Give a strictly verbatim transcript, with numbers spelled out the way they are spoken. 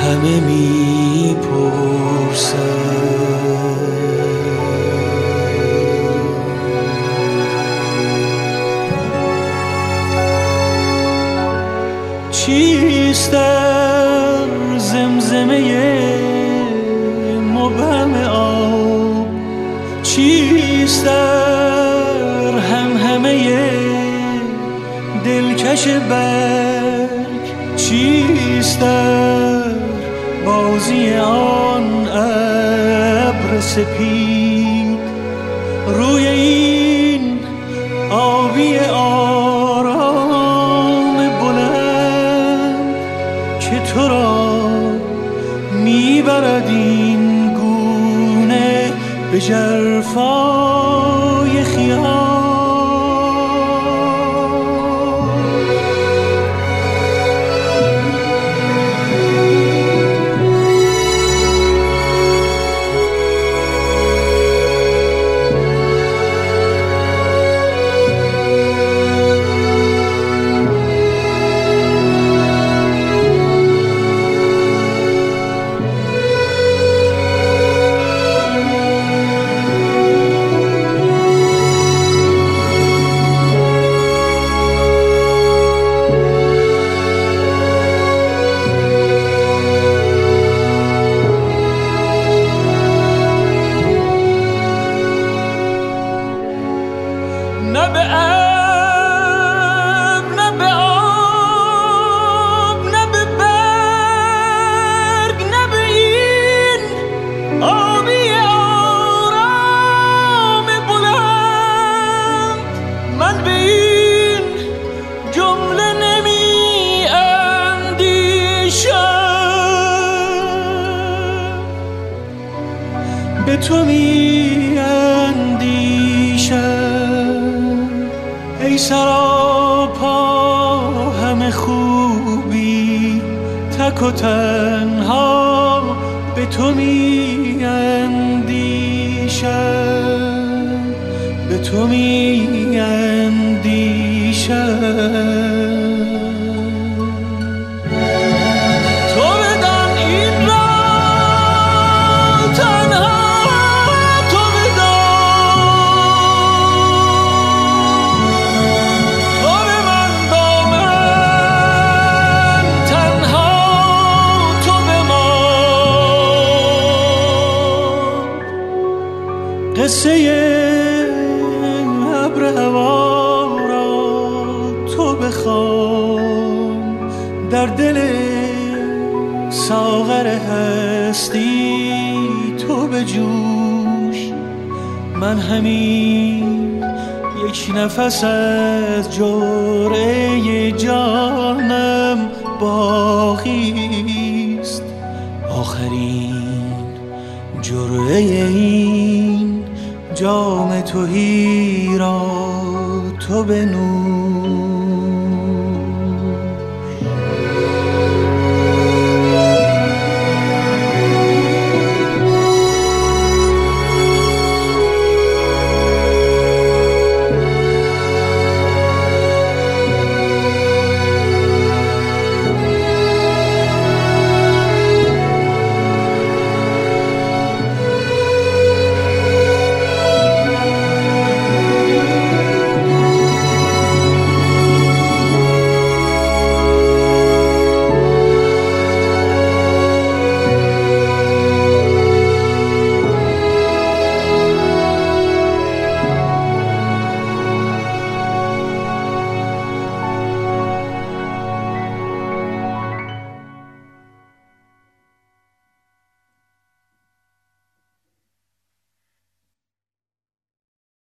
همه میپرسن چیست در زمزمه مبهم آب، چیست در همهمه دلکش برگ، چیست در بازی آن ابر سپید روی این آبی آرام بلند که تو را میبرد این گونه به ژرفای خیال. نه به ابر، نه به آب، نه به برگ، نه به این آبی آرام بلند، من به این جمله نمی اندیشم، به تو می اندیشم ای سراپا همه خوبی، تک و تنها به تو می اندیشم، به تو می اندیشم. قصه ابر هوا را تو بخوان، در دل ساغر هستی تو بجوش، من همین یک نفس از جرعه جانم باقیست، آخرین جرعه این جام تهی را تو بنوش.